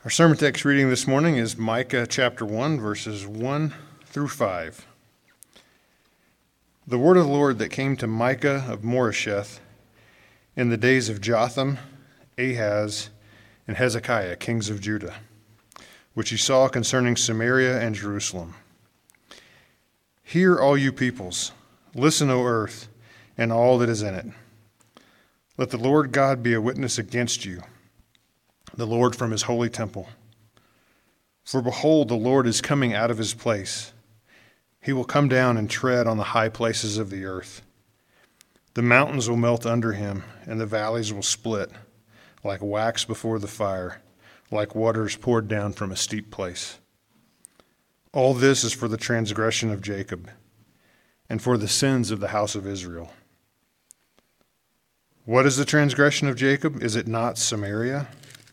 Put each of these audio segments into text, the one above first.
Our sermon text reading this morning is Micah chapter 1, verses 1 through 5. The word of the Lord that came to Micah of Moresheth in the days of Jotham, Ahaz, and Hezekiah, kings of Judah, which he saw concerning Samaria and Jerusalem. Hear, all you peoples, listen, O earth, and all that is in it. Let the Lord God be a witness against you, the Lord from his holy temple. For behold, the Lord is coming out of his place. He will come down and tread on the high places of the earth. The mountains will melt under him, and the valleys will split, like wax before the fire, like waters poured down from a steep place. All this is for the transgression of Jacob, and for the sins of the house of Israel. What is the transgression of Jacob? Is it not Samaria?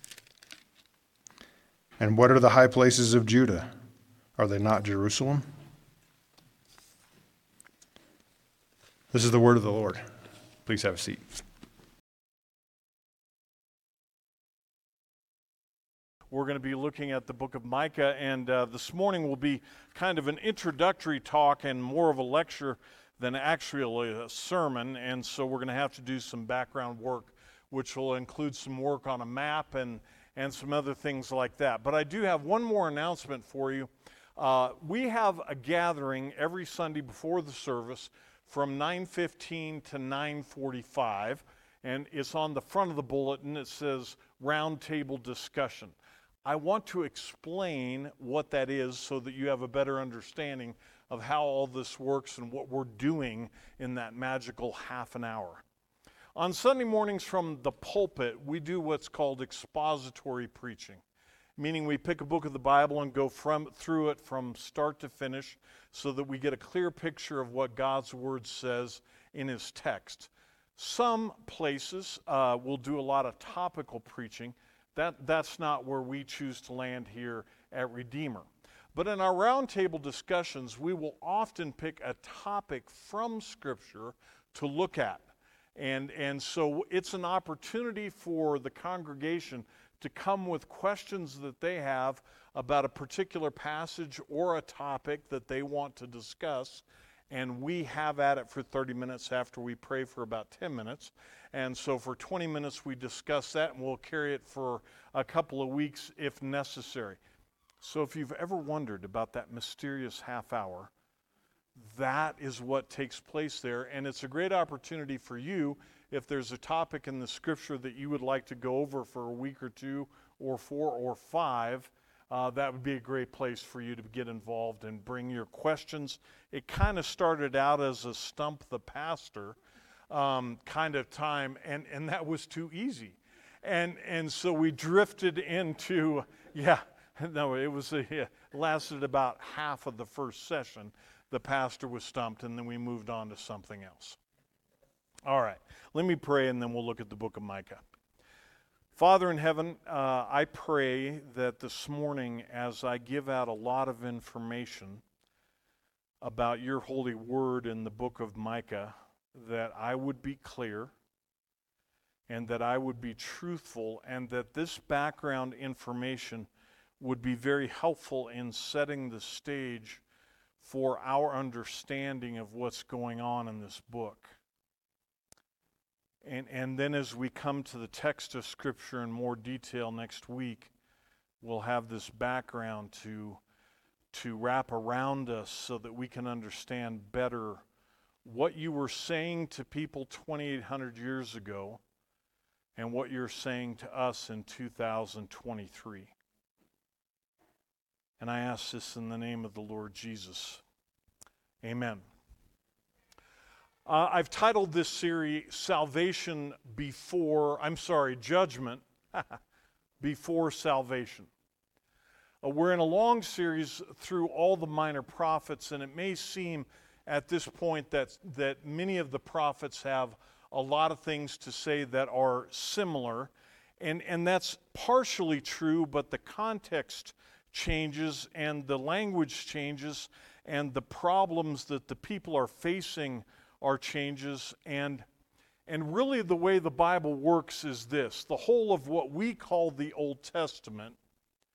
And what are the high places of Judah? Are they not Jerusalem? This is the word of the Lord. Please have a seat. We're going to be looking at the book of Micah, and this morning will be kind of an introductory talk and more of a lecture than actually a sermon, and so we're going to have to do some background work, which will include some work on a map and some other things like that. But I do have one more announcement for you. We have a gathering every Sunday before the service from 9:15 to 9:45, and it's on the front of the bulletin. It says Roundtable Discussion. I want to explain what that is so that you have a better understanding of how all this works and what we're doing in that magical half an hour. On Sunday mornings from the pulpit, we do what's called expository preaching, meaning we pick a book of the Bible and go through it from start to finish so that we get a clear picture of what God's Word says in His text. Some places will do a lot of topical preaching. That's not where we choose to land here at Redeemer. But in our roundtable discussions, we will often pick a topic from Scripture to look at. And so it's an opportunity for the congregation to come with questions that they have about a particular passage or a topic that they want to discuss. And we have at it for 30 minutes after we pray for about 10 minutes. And so for 20 minutes we discuss that, and we'll carry it for a couple of weeks if necessary. So if you've ever wondered about that mysterious half hour, that is what takes place there, and it's a great opportunity for you if there's a topic in the Scripture that you would like to go over for a week or two or 4 or 5. That would be a great place for you to get involved and bring your questions. It kind of started out as a stump the pastor kind of time, and that was too easy. And so we drifted into, it lasted about half of the first session. The pastor was stumped, and then we moved on to something else. All right, let me pray, and then we'll look at the book of Micah. Father in heaven, I pray that this morning, as I give out a lot of information about your holy word in the book of Micah, that I would be clear, and that I would be truthful, and that this background information would be very helpful in setting the stage for our understanding of what's going on in this book. And then as we come to the text of Scripture in more detail next week, we'll have this background to wrap around us so that we can understand better what you were saying to people 2,800 years ago and what you're saying to us in 2023. And I ask this in the name of the Lord Jesus. Amen. I've titled this series, Judgment Before Salvation. We're in a long series through all the minor prophets, and it may seem at this point that many of the prophets have a lot of things to say that are similar, and that's partially true, but the context changes and the language changes and the problems that the people are facing are changes, and really the way the Bible works is this: the whole of what we call the Old Testament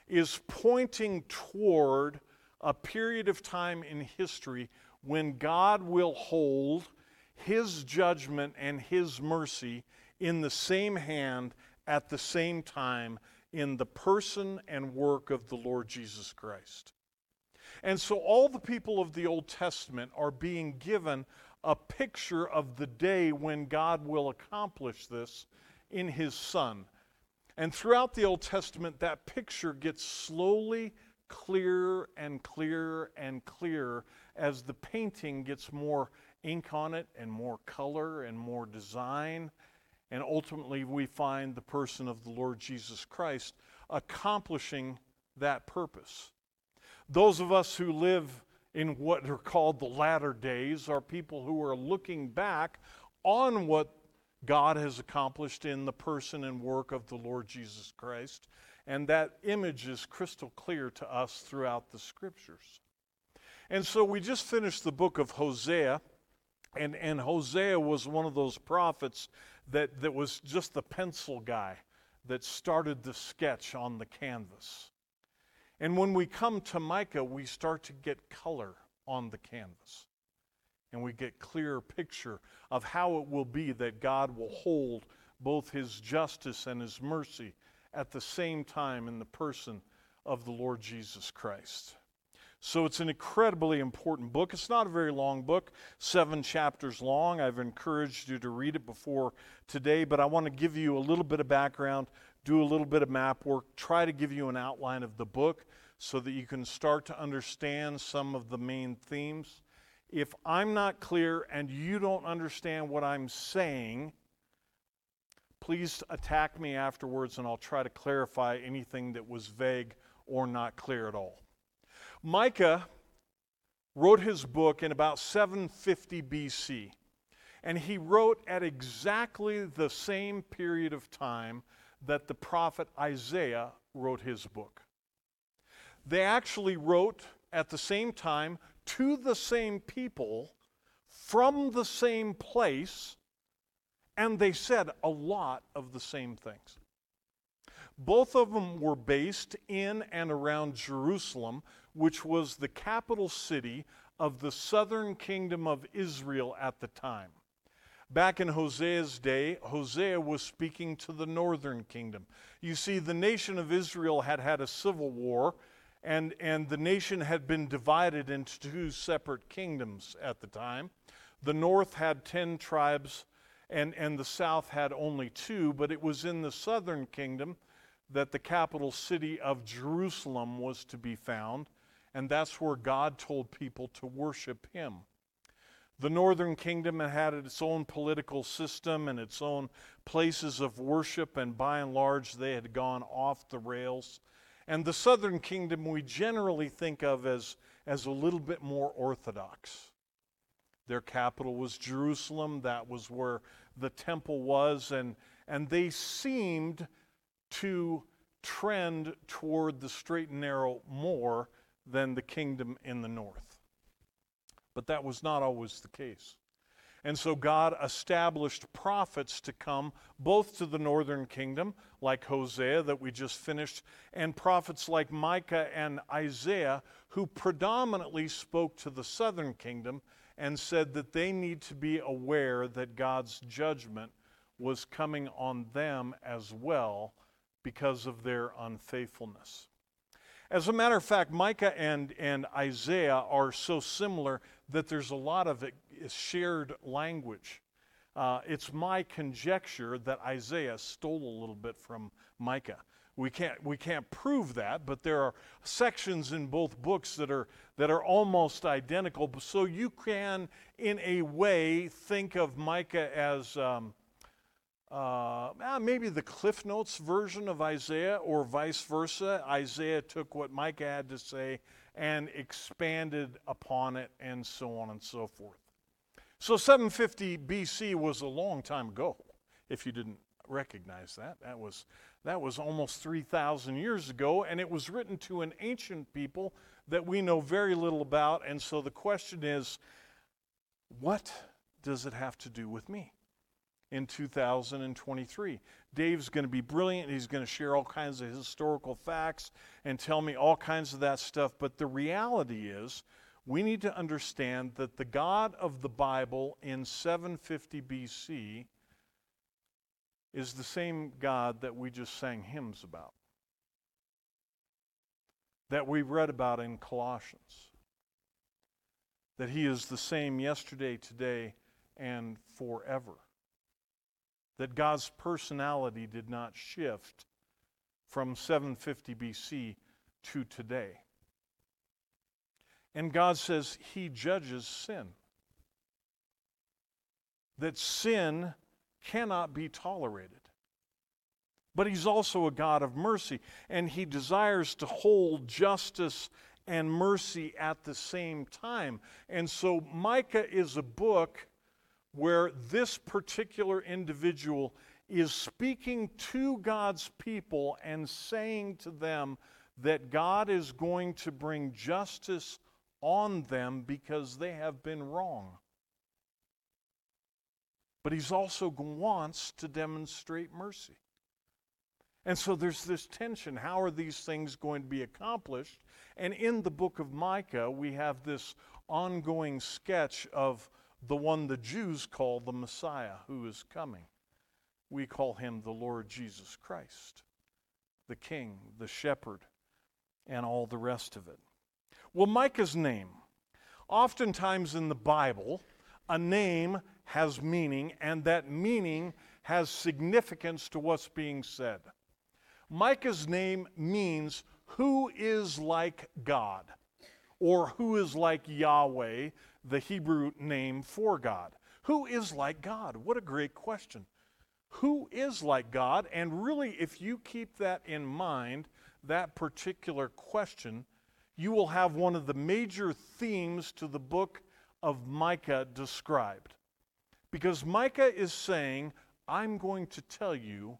is pointing toward a period of time in history when God will hold His judgment and His mercy in the same hand at the same time in the person and work of the Lord Jesus Christ. And so all the people of the Old Testament are being given a picture of the day when God will accomplish this in His Son. And throughout the Old Testament, that picture gets slowly clearer and clearer and clearer as the painting gets more ink on it and more color and more design. And ultimately, we find the person of the Lord Jesus Christ accomplishing that purpose. Those of us who live in what are called the latter days are people who are looking back on what God has accomplished in the person and work of the Lord Jesus Christ. And that image is crystal clear to us throughout the Scriptures. And so we just finished the book of Hosea, and Hosea was one of those prophets that was just the pencil guy that started the sketch on the canvas. And when we come to Micah, we start to get color on the canvas. And we get clearer picture of how it will be that God will hold both His justice and His mercy at the same time in the person of the Lord Jesus Christ. So it's an incredibly important book. It's not a very long book, 7 chapters long. I've encouraged you to read it before today, but I want to give you a little bit of background, do a little bit of map work, try to give you an outline of the book so that you can start to understand some of the main themes. If I'm not clear and you don't understand what I'm saying, please attack me afterwards and I'll try to clarify anything that was vague or not clear at all. Micah wrote his book in about 750 BC, and he wrote at exactly the same period of time that the prophet Isaiah wrote his book. They actually wrote at the same time to the same people from the same place, and they said a lot of the same things. Both of them were based in and around Jerusalem, which was the capital city of the southern kingdom of Israel at the time. Back in Hosea's day, Hosea was speaking to the northern kingdom. You see, the nation of Israel had had a civil war, and the nation had been divided into 2 separate kingdoms at the time. The north had 10 tribes, and the south had only 2, but it was in the southern kingdom that the capital city of Jerusalem was to be found, and that's where God told people to worship Him. The northern kingdom had its own political system and its own places of worship, and by and large they had gone off the rails. And the southern kingdom we generally think of as a little bit more orthodox. Their capital was Jerusalem. That was where the temple was, and they seemed to trend toward the straight and narrow more than the kingdom in the north. But that was not always the case. And so God established prophets to come both to the northern kingdom, like Hosea that we just finished, and prophets like Micah and Isaiah, who predominantly spoke to the southern kingdom and said that they need to be aware that God's judgment was coming on them as well because of their unfaithfulness. As a matter of fact, Micah and Isaiah are so similar that there's a lot of shared language. It's my conjecture that Isaiah stole a little bit from Micah. We can't prove that, but there are sections in both books that are almost identical. So you can, in a way, think of Micah as maybe the Cliff Notes version of Isaiah, or vice versa. Isaiah took what Micah had to say and expanded upon it, and so on and so forth. So 750 BC was a long time ago, if you didn't recognize that. That was almost 3,000 years ago, and it was written to an ancient people that we know very little about. And so the question is, what does it have to do with me? in 2023. Dave's going to be brilliant. He's going to share all kinds of historical facts and tell me all kinds of that stuff. But the reality is, we need to understand that the God of the Bible in 750 BC is the same God that we just sang hymns about, that we read about in Colossians, that he is the same yesterday, today, and forever. That God's personality did not shift from 750 BC to today. And God says he judges sin. That sin cannot be tolerated. But he's also a God of mercy, and he desires to hold justice and mercy at the same time. And so Micah is a book where this particular individual is speaking to God's people and saying to them that God is going to bring justice on them because they have been wrong. But he's also wants to demonstrate mercy. And so there's this tension. How are these things going to be accomplished? And in the book of Micah, we have this ongoing sketch of the one the Jews call the Messiah who is coming. We call him the Lord Jesus Christ, the King, the Shepherd, and all the rest of it. Well, Micah's name. Oftentimes in the Bible, a name has meaning, and that meaning has significance to what's being said. Micah's name means who is like God, or who is like Yahweh, the Hebrew name for God. Who is like God? What a great question. Who is like God? And really, if you keep that in mind, that particular question, you will have one of the major themes to the book of Micah described. Because Micah is saying, I'm going to tell you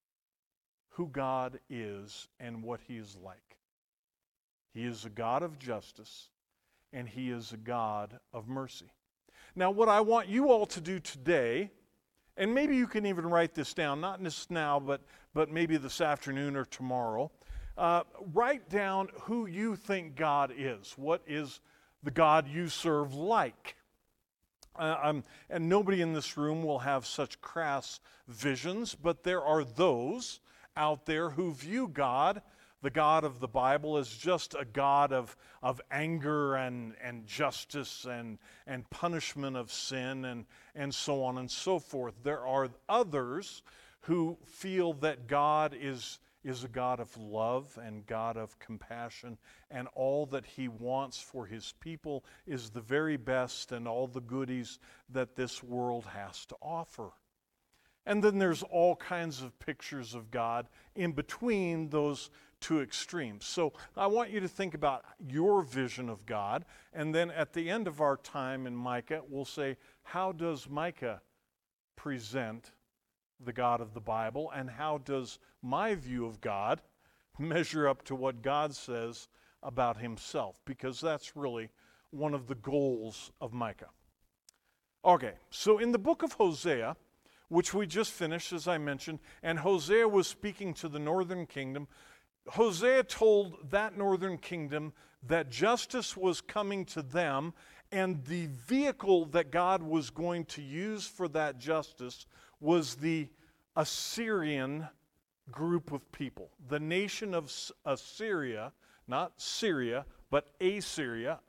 who God is and what he is like. He is a God of justice, and he is a God of mercy. Now, what I want you all to do today, and maybe you can even write this down, not just now, but maybe this afternoon or tomorrow, write down who you think God is. What is the God you serve like? And nobody in this room will have such crass visions, but there are those out there who view God, the God of the Bible, as just a God of anger and justice and punishment of sin and so on and so forth. There are others who feel that God is a God of love and God of compassion, and all that he wants for his people is the very best and all the goodies that this world has to offer. And then there's all kinds of pictures of God in between those two extremes. So I want you to think about your vision of God, and then at the end of our time in Micah, we'll say, how does Micah present the God of the Bible, and how does my view of God measure up to what God says about himself? Because that's really one of the goals of Micah. Okay, so in the book of Hosea, which we just finished, as I mentioned, and Hosea was speaking to the northern kingdom, Hosea told that northern kingdom that justice was coming to them, and the vehicle that God was going to use for that justice was the Assyrian group of people. The nation of Assyria, not Syria, but Assyria,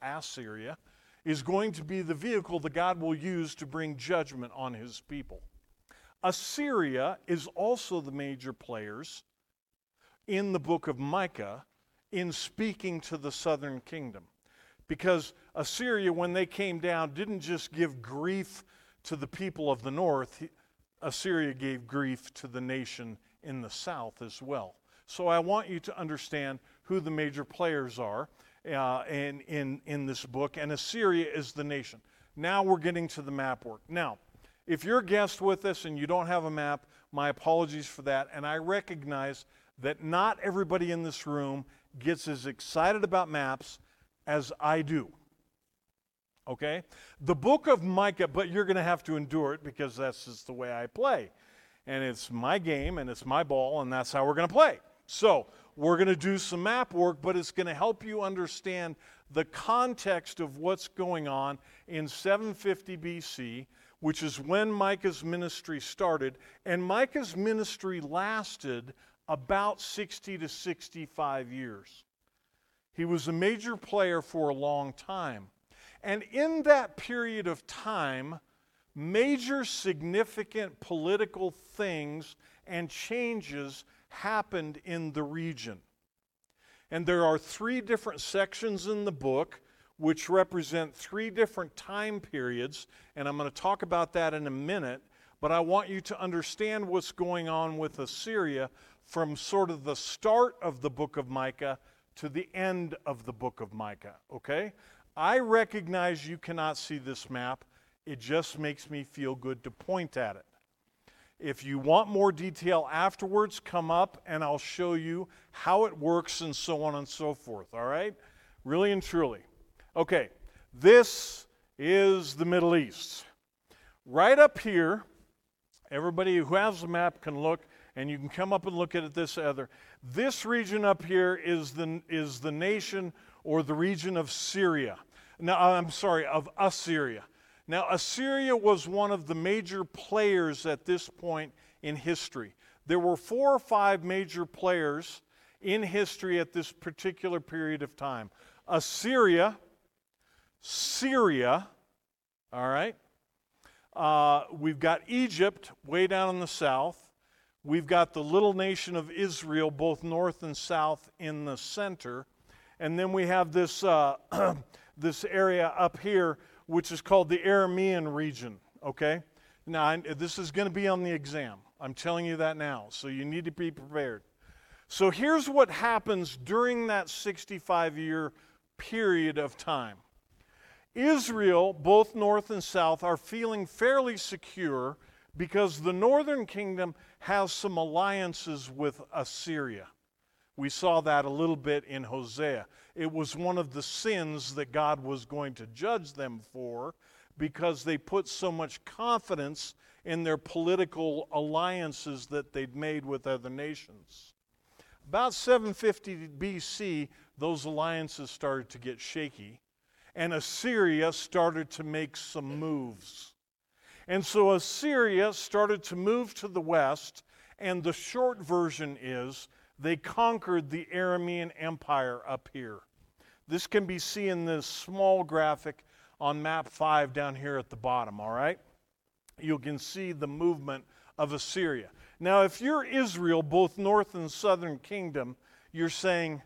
is going to be the vehicle that God will use to bring judgment on his people. Assyria is also the major players in the book of Micah in speaking to the southern kingdom. Because Assyria, when they came down, didn't just give grief to the people of the north. Assyria gave grief to the nation in the south as well. So I want you to understand who the major players are in this book, and Assyria is the nation. Now we're getting to the map work. Now, if you're a guest with us and you don't have a map, my apologies for that, and I recognize that not everybody in this room gets as excited about maps as I do. Okay? The book of Micah, but you're going to have to endure it because that's just the way I play. And it's my game and it's my ball, and that's how we're going to play. So we're going to do some map work, but it's going to help you understand the context of what's going on in 750 BC, which is when Micah's ministry started. And Micah's ministry lasted about 60 to 65 years. He was a major player for a long time. And in that period of time, major significant political things and changes happened in the region. And there are 3 different sections in the book which represent 3 different time periods, and I'm going to talk about that in a minute, but I want you to understand what's going on with Assyria from sort of the start of the book of Micah to the end of the book of Micah, okay? I recognize you cannot see this map. It just makes me feel good to point at it. If you want more detail afterwards, come up and I'll show you how it works and so on and so forth, all right? Really and truly. Okay, this is the Middle East. Right up here, everybody who has the map can look, and you can come up and look at it this other. This region up here is the nation or the region of Syria. Now, I'm sorry, of Assyria. Now, Assyria was one of the major players at this point in history. There were 4 or 5 major players in history at this particular period of time. Assyria, Syria, all right? We've got Egypt way down in the south. We've got the little nation of Israel, both north and south, in the center. And then we have this, this area up here, which is called the Aramean region, okay? Now, this is going to be on the exam. I'm telling you that now, so you need to be prepared. So here's what happens during that 65-year period of time. Israel, both north and south, are feeling fairly secure because the northern kingdom has some alliances with Assyria. We saw that a little bit in Hosea. It was one of the sins that God was going to judge them for because they put so much confidence in their political alliances that they'd made with other nations. About 750 BC, those alliances started to get shaky, and Assyria started to make some moves. And so Assyria started to move to the west, and the short version is they conquered the Aramean Empire up here. This can be seen in this small graphic on map 5 down here at the bottom, all right? You can see the movement of Assyria. Now, if you're Israel, both north and southern kingdom, you're saying,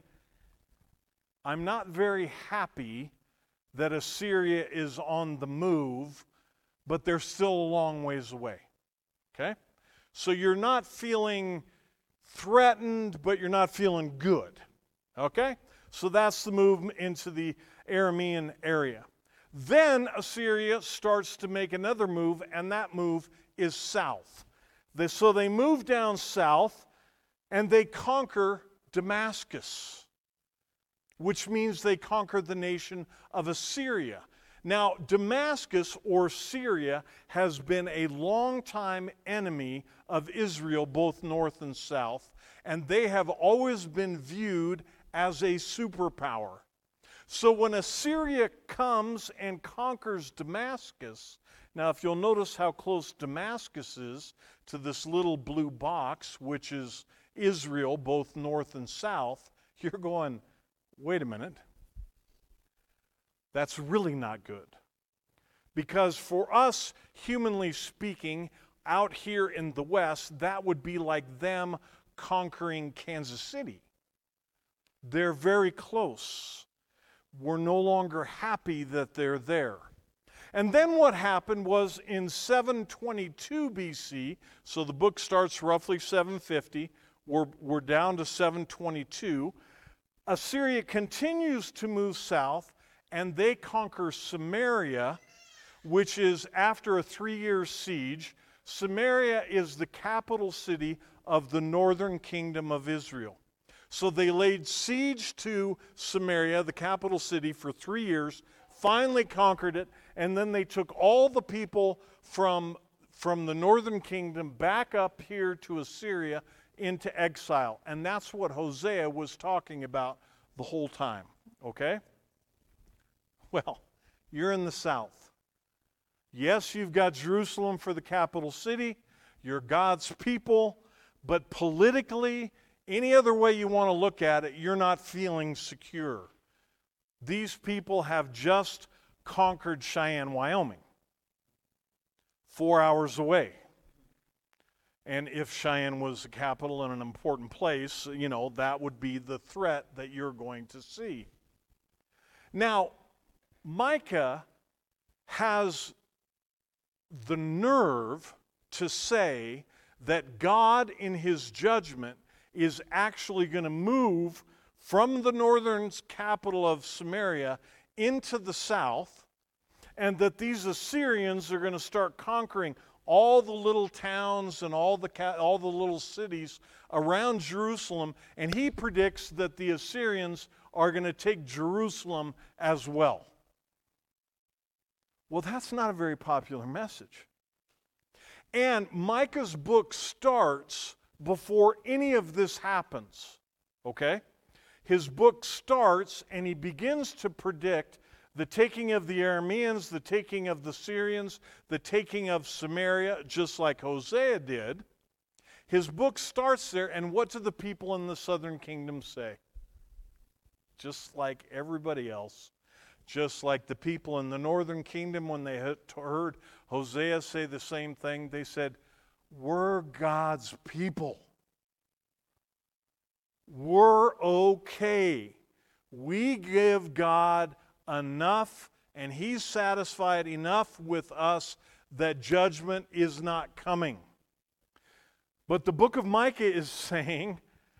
I'm not very happy that Assyria is on the move, but they're still a long ways away, okay? So you're not feeling threatened, but you're not feeling good, okay? So that's the move into the Aramean area. Then Assyria starts to make another move, and that move is south. So they move down south, and they conquer Damascus, which means they conquer the nation of Assyria. Now, Damascus, or Syria, has been a longtime enemy of Israel, both north and south, and they have always been viewed as a superpower. So when Assyria comes and conquers Damascus, now if you'll notice how close Damascus is to this little blue box, which is Israel, both north and south, you're going, wait a minute. That's really not good. Because for us, humanly speaking, out here in the West, that would be like them conquering Kansas City. They're very close. We're no longer happy that they're there. And then what happened was in 722 BC, so the book starts roughly 750, we're down to 722, Assyria continues to move south, and they conquer Samaria, which is after a 3-year siege. Samaria is the capital city of the northern kingdom of Israel. So they laid siege to Samaria, the capital city, for 3 years, finally conquered it, and then they took all the people from the northern kingdom back up here to Assyria into exile. And that's what Hosea was talking about the whole time, okay? Well, you're in the south. Yes, you've got Jerusalem for the capital city. You're God's people. But politically, any other way you want to look at it, you're not feeling secure. These people have just conquered Cheyenne, Wyoming, 4 hours away. And if Cheyenne was the capital and an important place, you know, that would be the threat that you're going to see. Now, Micah has the nerve to say that God in his judgment is actually going to move from the northern capital of Samaria into the south, and that these Assyrians are going to start conquering all the little towns and all the little cities around Jerusalem, and he predicts that the Assyrians are going to take Jerusalem as well. Well, that's not a very popular message. And Micah's book starts before any of this happens, okay? His book starts and he begins to predict the taking of the Arameans, the taking of the Syrians, the taking of Samaria, just like Hosea did. His book starts there, and what do the people in the southern kingdom say? Just like everybody else, just like the people in the northern kingdom, when they heard Hosea say the same thing, they said, "We're God's people. We're okay. We give God enough, and he's satisfied enough with us that judgment is not coming." But the book of Micah is saying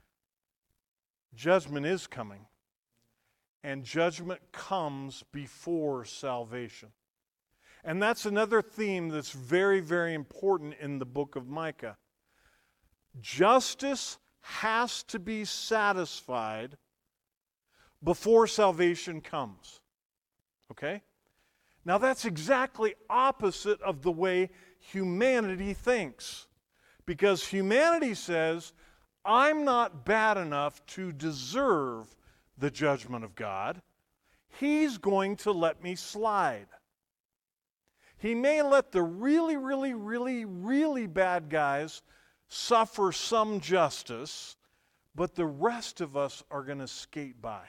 judgment is coming, and judgment comes before salvation. And that's another theme that's very, very important in the book of Micah. Justice has to be satisfied before salvation comes. Okay? Now that's exactly opposite of the way humanity thinks. Because humanity says, I'm not bad enough to deserve the judgment of God. He's going to let me slide. He may let the really, really, really, really bad guys suffer some justice, but the rest of us are going to skate by.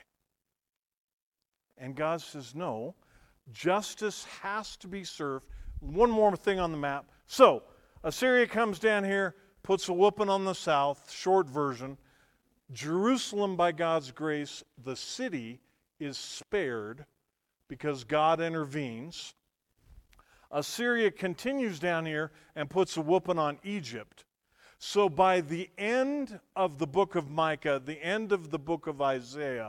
And God says, no, justice has to be served. One more thing on the map. So, Assyria comes down here, puts a whooping on the south, short version. Jerusalem, by God's grace, the city is spared because God intervenes. Assyria continues down here and puts a whooping on Egypt. So by the end of the book of Micah, the end of the book of Isaiah,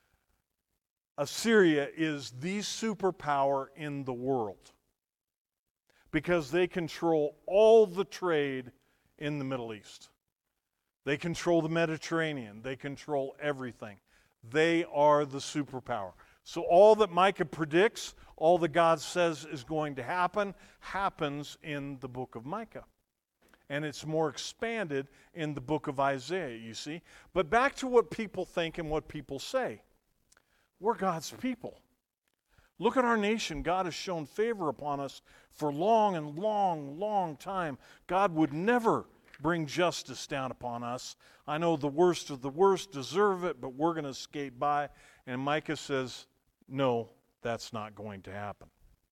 Assyria is the superpower in the world because they control all the trade in the Middle East. They control the Mediterranean. They control everything. They are the superpower. So all that Micah predicts, all that God says is going to happen, happens in the book of Micah. And it's more expanded in the book of Isaiah, you see. But back to what people think and what people say. We're God's people. Look at our nation. God has shown favor upon us for long and long time. God would never bring justice down upon us. I know the worst of the worst deserve it, but we're going to skate by. And Micah says, no, that's not going to happen.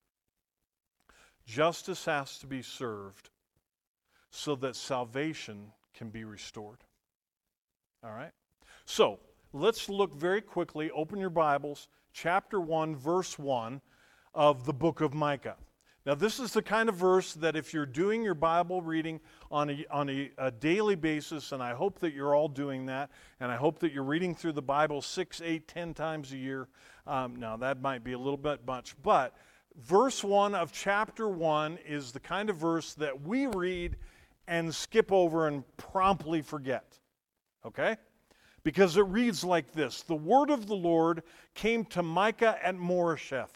Justice has to be served so that salvation can be restored. All right? So, let's look very quickly. Open your Bibles, chapter 1, verse 1 of the book of Micah. Now, this is the kind of verse that if you're doing your Bible reading on a daily basis, and I hope that you're all doing that, and I hope that you're reading through the Bible 6, 8, 10 times a year. Now, that might be a little bit much, but verse 1 of chapter 1 is the kind of verse that we read and skip over and promptly forget. Okay? Because it reads like this: The word of the Lord came to Micah at Moresheth.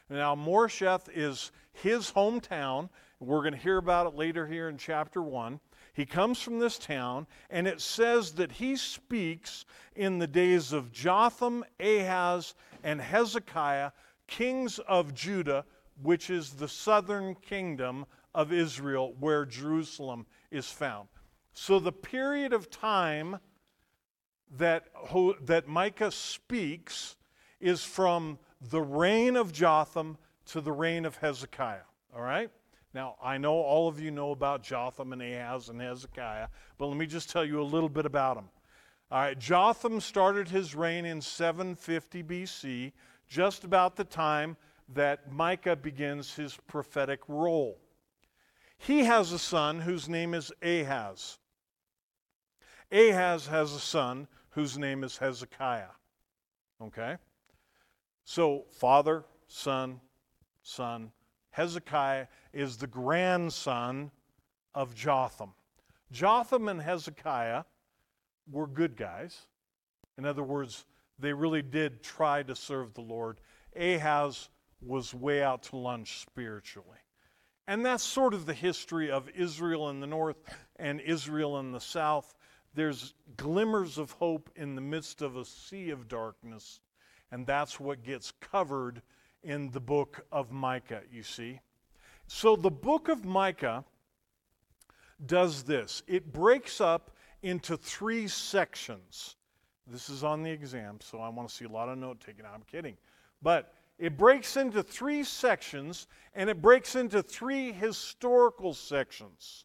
Now, Moresheth is his hometown. We're going to hear about it later here in chapter 1. He comes from this town, and it says that he speaks in the days of Jotham, Ahaz, and Hezekiah, kings of Judah, which is the southern kingdom of Israel, where Jerusalem is found. So the period of time that Micah speaks is from the reign of Jotham to the reign of Hezekiah. All right? Now, I know all of you know about Jotham and Ahaz and Hezekiah, but let me just tell you a little bit about them. All right, Jotham started his reign in 750 BC, just about the time that Micah begins his prophetic role. He has a son whose name is Ahaz. Ahaz has a son whose name is Hezekiah. Okay? So, father, son, son. Hezekiah is the grandson of Jotham. Jotham and Hezekiah were good guys. In other words, they really did try to serve the Lord. Ahaz was way out to lunch spiritually. And that's sort of the history of Israel in the north and Israel in the south. There's glimmers of hope in the midst of a sea of darkness, and that's what gets covered in the book of Micah, you see. So the book of Micah does this. It breaks up into 3 sections. This is on the exam, so I want to see a lot of note taking. I'm kidding. But it breaks into 3 sections, and it breaks into 3 historical sections.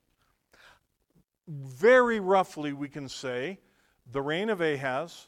Very roughly, we can say the reign of Ahaz,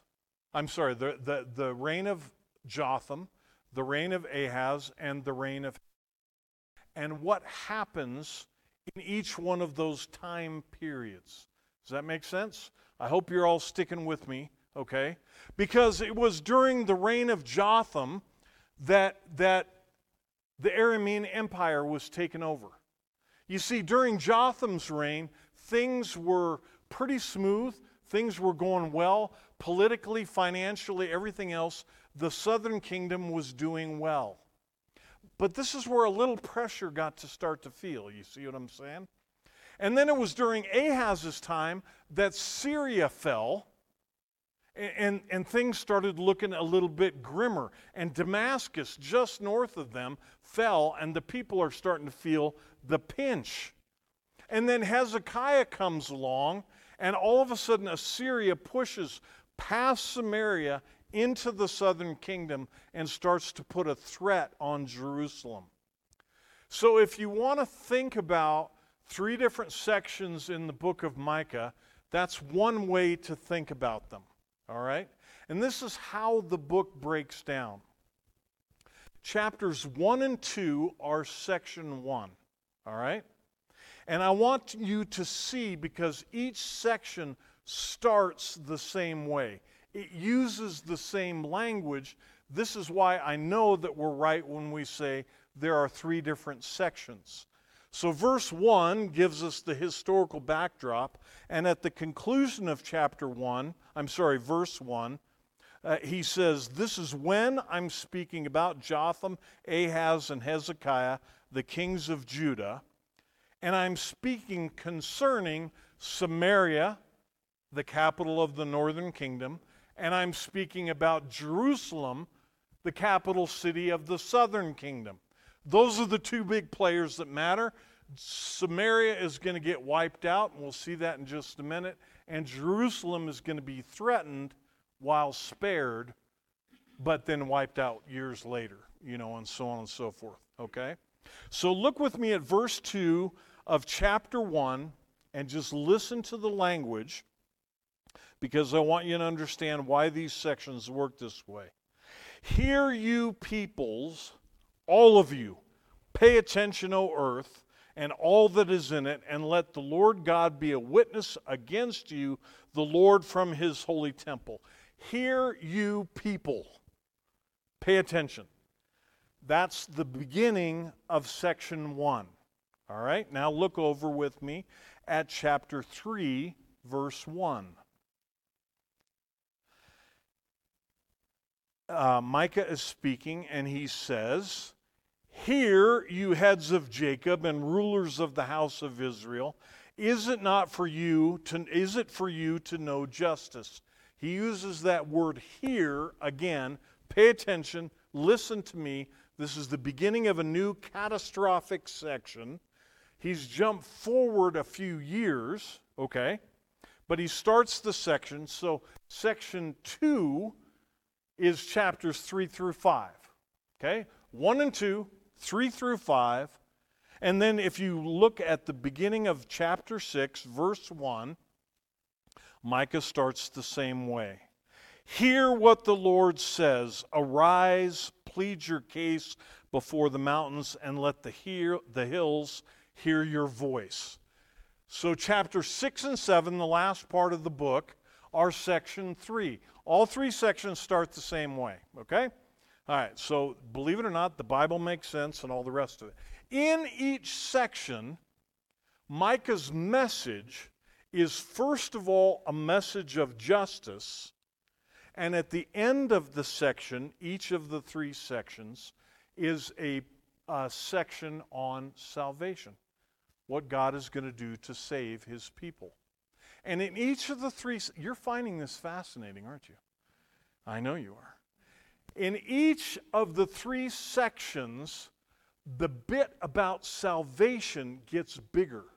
the reign of Jotham, the reign of Ahaz, and the reign of, and what happens in each one of those time periods. Does that make sense? I hope you're all sticking with me, okay? Because it was during the reign of Jotham that the Aramean Empire was taken over. You see, during Jotham's reign, things were pretty smooth. Things were going well. Politically, financially, everything else. The southern kingdom was doing well. But this is where a little pressure got to start to feel. You see what I'm saying? And then it was during Ahaz's time that Syria fell, and things started looking a little bit grimmer. And Damascus, just north of them, fell, and the people are starting to feel the pinch. And then Hezekiah comes along, and all of a sudden Assyria pushes past Samaria into the southern kingdom and starts to put a threat on Jerusalem. So if you want to think about 3 different sections in the book of Micah, that's one way to think about them. All right? And this is how the book breaks down. Chapters 1 and 2 are section 1. All right? And I want you to see, because each section starts the same way. It uses the same language. This is why I know that we're right when we say there are 3 different sections. So verse 1 gives us the historical backdrop, and at the conclusion of verse 1, he says, "This is when I'm speaking about Jotham, Ahaz, and Hezekiah, the kings of Judah, and I'm speaking concerning Samaria, the capital of the northern kingdom, and I'm speaking about Jerusalem, the capital city of the southern kingdom." Those are the 2 big players that matter. Samaria is going to get wiped out, and we'll see that in just a minute. And Jerusalem is going to be threatened while spared, but then wiped out years later, and so on and so forth, okay? So look with me at verse 2 of chapter 1, and just listen to the language, because I want you to understand why these sections work this way. "Hear you peoples, all of you, pay attention, O earth, and all that is in it, and let the Lord God be a witness against you, the Lord from his holy temple." Hear you people. Pay attention. That's the beginning of section 1. All right, now look over with me at chapter 3, verse 1. Micah is speaking, and he says, Hear, you heads of Jacob and rulers of the house of Israel, is it for you to know justice? He uses that word hear again. Pay attention, listen to me. This is the beginning of a new catastrophic section. He's jumped forward a few years, okay? But he starts the section. So section 2 is chapters 3 through 5, okay? 1 and 2, 3 through 5. And then if you look at the beginning of chapter 6, verse 1, Micah starts the same way. Hear what the Lord says. Arise, plead your case before the mountains, and let the hills hear your voice. So chapter 6 and 7, the last part of the book, are section 3. All 3 sections start the same way, okay? All right, so believe it or not, the Bible makes sense and all the rest of it. In each section, Micah's message is first of all a message of justice, and at the end of the section, each of the 3 sections, is a section on salvation, what God is going to do to save his people. And in each of the 3, you're finding this fascinating, aren't you? I know you are. In each of the 3 sections, the bit about salvation gets bigger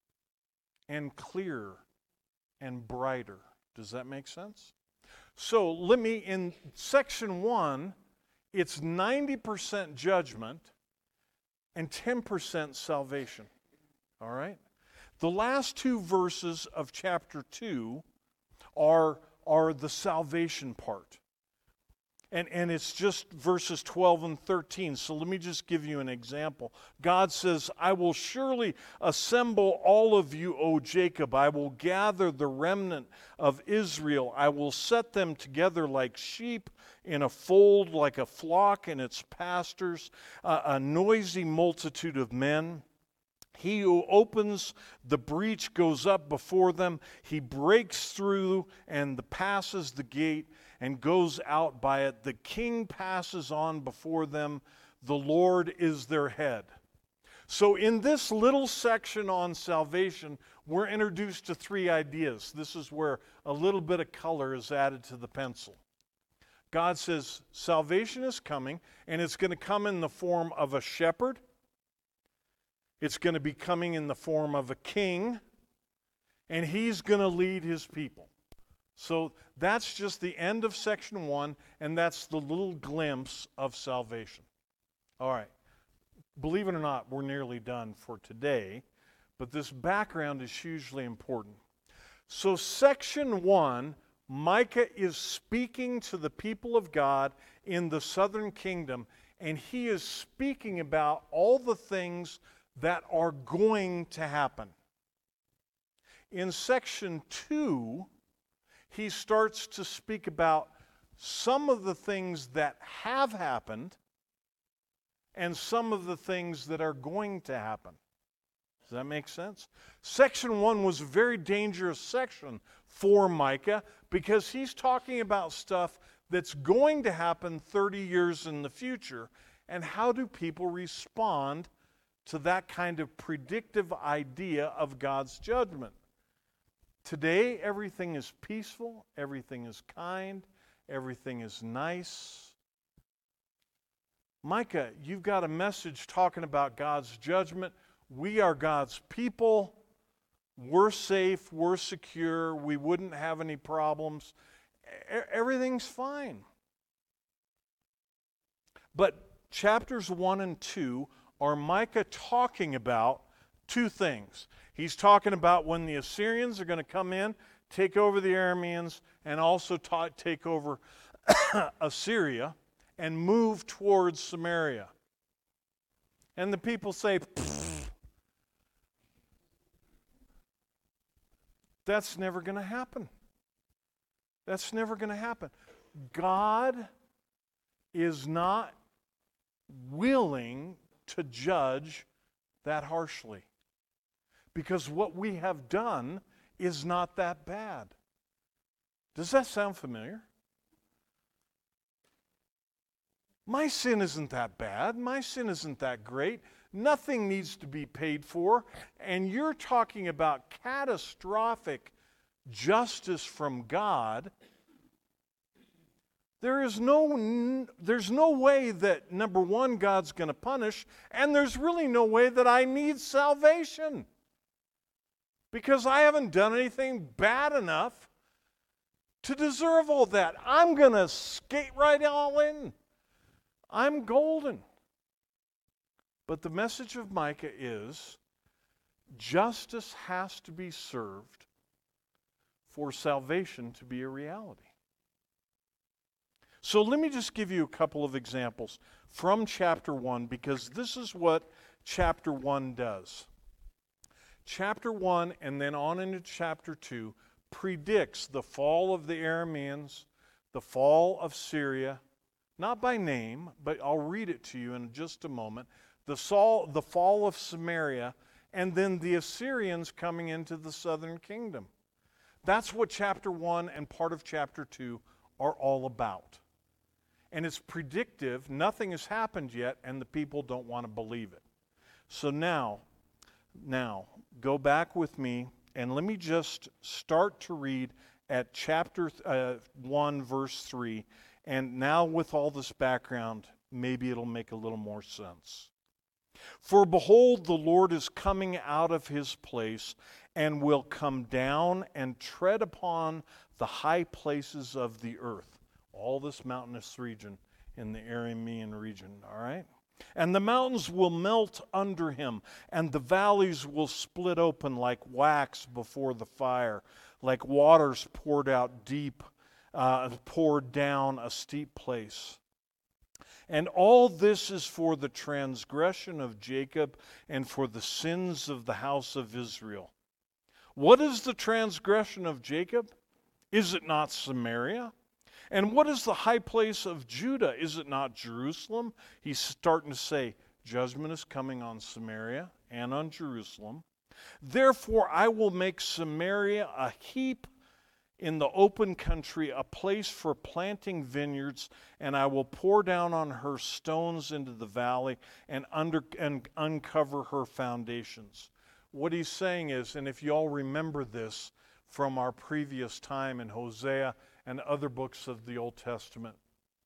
and clearer and brighter. Does that make sense? So in section 1, it's 90% judgment and 10% salvation. All right? The last 2 verses of chapter 2 are the salvation part. And it's just verses 12 and 13. So let me just give you an example. God says, I will surely assemble all of you, O Jacob. I will gather the remnant of Israel. I will set them together like sheep in a fold, like a flock in its pastures, a noisy multitude of men. He who opens the breach goes up before them. He breaks through and passes the gate and goes out by it. The king passes on before them. The Lord is their head. So in this little section on salvation, we're introduced to 3 ideas. This is where a little bit of color is added to the pencil. God says salvation is coming, and it's going to come in the form of a shepherd. It's going to be coming in the form of a king, and he's going to lead his people. So that's just the end of section 1, and that's the little glimpse of salvation. All right. Believe it or not, we're nearly done for today, but this background is hugely important. So section 1, Micah is speaking to the people of God in the southern kingdom, and he is speaking about all the things that are going to happen. In section 2, he starts to speak about some of the things that have happened and some of the things that are going to happen. Does that make sense? Section 1 was a very dangerous section for Micah because he's talking about stuff that's going to happen 30 years in the future, and how do people respond to that kind of predictive idea of God's judgment. Today, everything is peaceful, everything is kind, everything is nice. Micah, you've got a message talking about God's judgment. We are God's people. We're safe, we're secure, we wouldn't have any problems. Everything's fine. But chapters 1 and 2 are Micah talking about 2 things. He's talking about when the Assyrians are going to come in, take over the Arameans, and also take over Assyria and move towards Samaria. And the people say, that's never going to happen. That's never going to happen. God is not willing to judge that harshly, because what we have done is not that bad. Does that sound familiar? My sin isn't that bad. My sin isn't that great. Nothing needs to be paid for. And you're talking about catastrophic justice from God. There's no way that, number one, God's going to punish, and there's really no way that I need salvation, because I haven't done anything bad enough to deserve all that. I'm going to skate right all in. I'm golden. But the message of Micah is justice has to be served for salvation to be a reality. So let me just give you a couple of examples from chapter 1, because this is what chapter 1 does. Chapter 1 and then on into chapter 2 predicts the fall of the Arameans, the fall of Syria, not by name, but I'll read it to you in just a moment, the fall of Samaria, and then the Assyrians coming into the southern kingdom. That's what chapter 1 and part of chapter 2 are all about. And it's predictive. Nothing has happened yet, and the people don't want to believe it. So now, go back with me, and let me just start to read at chapter 1, verse 3. And now with all this background, maybe it'll make a little more sense. For behold, the Lord is coming out of his place, and will come down and tread upon the high places of the earth. All this mountainous region in the Aramean region, all right? And the mountains will melt under him, and the valleys will split open like wax before the fire, like waters poured out deep, poured down a steep place. And all this is for the transgression of Jacob and for the sins of the house of Israel. What is the transgression of Jacob? Is it not Samaria? And what is the high place of Judah? Is it not Jerusalem? He's starting to say, judgment is coming on Samaria and on Jerusalem. Therefore, I will make Samaria a heap in the open country, a place for planting vineyards, and I will pour down on her stones into the valley and uncover her foundations. What he's saying is, and if you all remember this from our previous time in Hosea and other books of the Old Testament,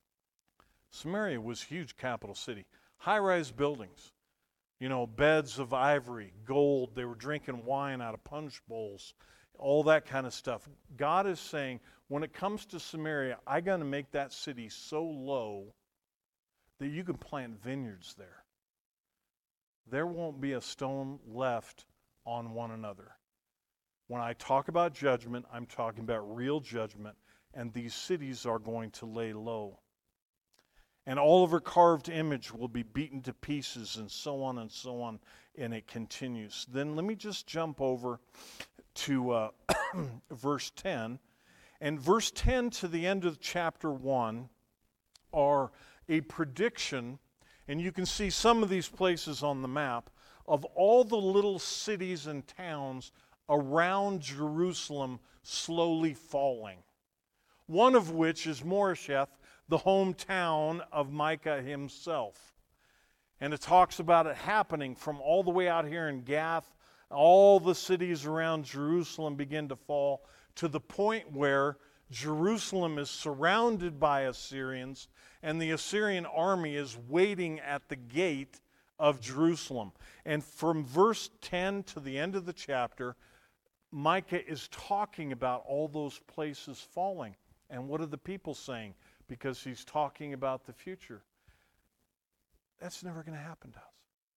Samaria was a huge capital city. High-rise buildings, beds of ivory, gold. They were drinking wine out of punch bowls, all that kind of stuff. God is saying, when it comes to Samaria, I'm going to make that city so low that you can plant vineyards there. There won't be a stone left on one another. When I talk about judgment, I'm talking about real judgment, and these cities are going to lay low. And all of her carved image will be beaten to pieces, and so on, and it continues. Then let me just jump over to verse 10. And verse 10 to the end of chapter 1 are a prediction, and you can see some of these places on the map, of all the little cities and towns around Jerusalem slowly falling. One of which is Moresheth, the hometown of Micah himself. And it talks about it happening from all the way out here in Gath. All the cities around Jerusalem begin to fall to the point where Jerusalem is surrounded by Assyrians, and the Assyrian army is waiting at the gate of Jerusalem. And from verse 10 to the end of the chapter, Micah is talking about all those places falling. And what are the people saying? Because he's talking about the future. That's never going to happen to us.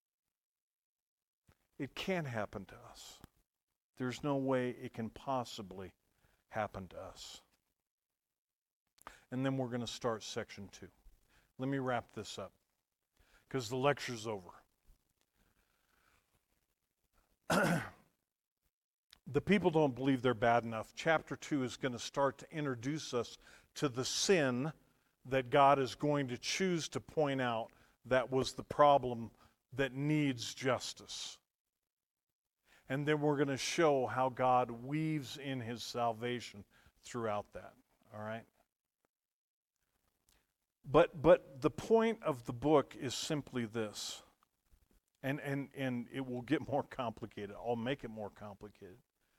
It can't happen to us. There's no way it can possibly happen to us. And then we're going to start section 2. Let me wrap this up, because the lecture's over. The people don't believe they're bad enough. Chapter 2 is going to start to introduce us to the sin that God is going to choose to point out that was the problem that needs justice. And then we're going to show how God weaves in his salvation throughout that. All right? But the point of the book is simply this, and it will get more complicated. I'll make it more complicated.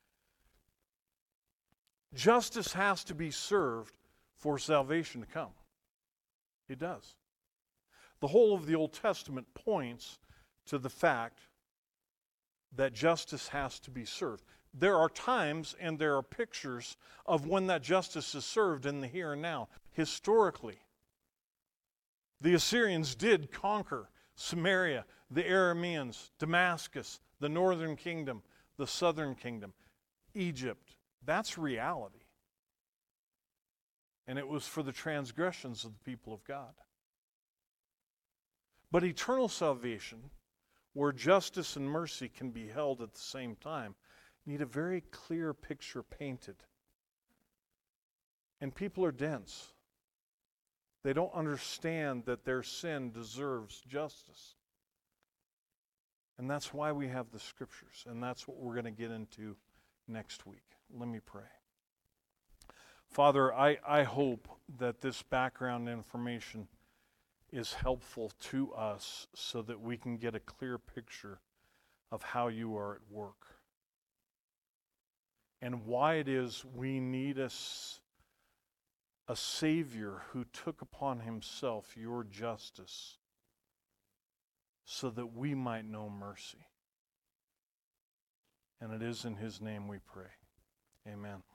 Justice has to be served for salvation to come. It does. The whole of the Old Testament points to the fact that justice has to be served. There are times and there are pictures of when that justice is served in the here and now. Historically, the Assyrians did conquer Samaria, the Arameans, Damascus, the northern kingdom, the southern kingdom, Egypt. That's reality. And it was for the transgressions of the people of God. But eternal salvation, where justice and mercy can be held at the same time, need a very clear picture painted. And people are dense. They don't understand that their sin deserves justice. And that's why we have the Scriptures, and that's what we're going to get into next week. Let me pray. Father, I hope that this background information is helpful to us so that we can get a clear picture of how you are at work and why it is we need a Savior who took upon himself your justice so that we might know mercy. And it is in his name we pray. Amen.